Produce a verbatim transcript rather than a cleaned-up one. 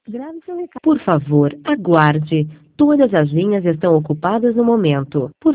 Grave seu recado. Por favor, aguarde. Todas as linhas estão ocupadas no momento. Por